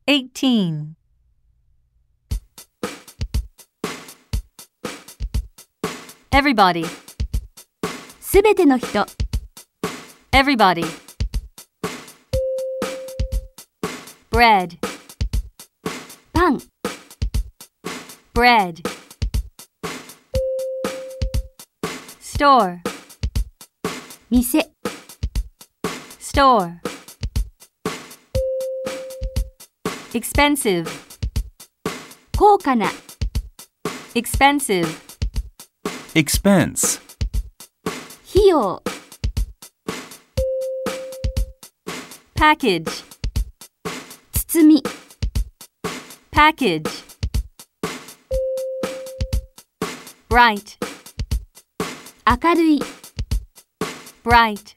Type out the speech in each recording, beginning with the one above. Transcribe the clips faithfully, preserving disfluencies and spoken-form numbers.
eighteen. Everybody. すべての人。 Everybody. Bread. パン。 Bread. Store. 店。 Store. Expensive. 高価な。 Expensive. Expense. 費用。 Package. 包み。 Package. Bright. 明るい。 Bright.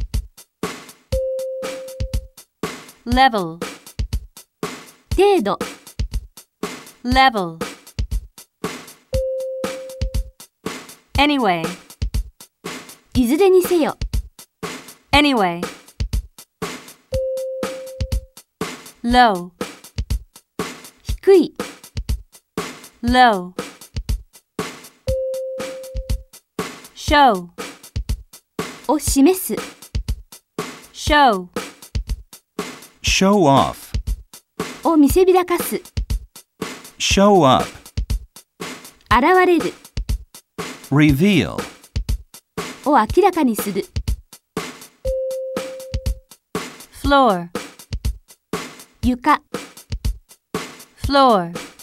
Level. 程度。 Level. Anyway. いずれにせよ。 Anyway. Low. 低い。 Low. Show. を示す。 Show. Show off. を見せびらかす。 Show up. 現れる。 Reveal. を明らかにする。 Floor. 床。 Floor.